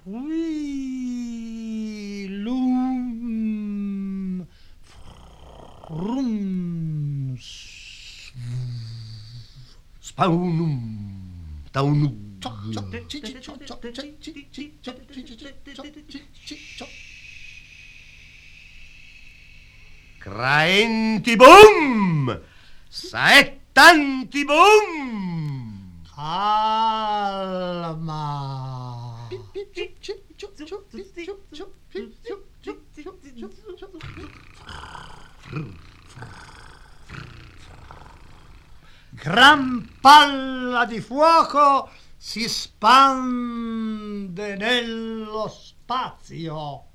Lum frum spaunum taunug craentibum saettantibum. calma. Gran palla di fuoco si spande nello spazio.